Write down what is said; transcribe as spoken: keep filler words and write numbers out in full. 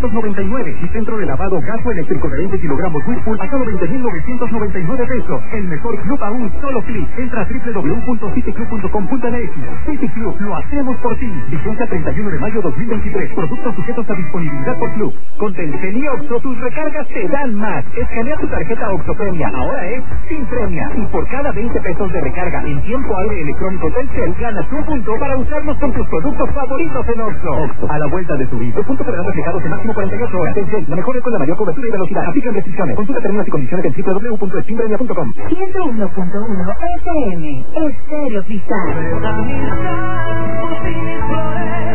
novecientos noventa y nueve. Y centro de lavado gas o eléctrico de veinte kilogramos Whirlpool a solo veinte mil novecientos noventa y nueve pesos. El mejor club a un solo clic. Entra a doble u doble u doble u punto city club punto com punto m x. City Club, lo hacemos por ti. Vigencia treinta y uno de mayo dos mil veintitrés. Productos sujetos a disponibilidad por club. Con Telcel y Oxxo, tus recargas te dan más. Escanea tu tarjeta Oxxo Premia. Ahora es sin premia. Y por cada veinte pesos de recarga en tiempo aire electrónico Telcel, ganas un punto para usarnos con tus productos favoritos en Oxxo. Oxxo, a la vuelta de su vida. Puntos para aplicados en máximo cuarenta y ocho horas. Telcel, la mejor red con la mayor cobertura y velocidad. Aplican restricciones. Consulta términos y condiciones en doble u doble u doble u punto eximpremia punto com. ciento uno punto uno F M, Estéreo Cristal.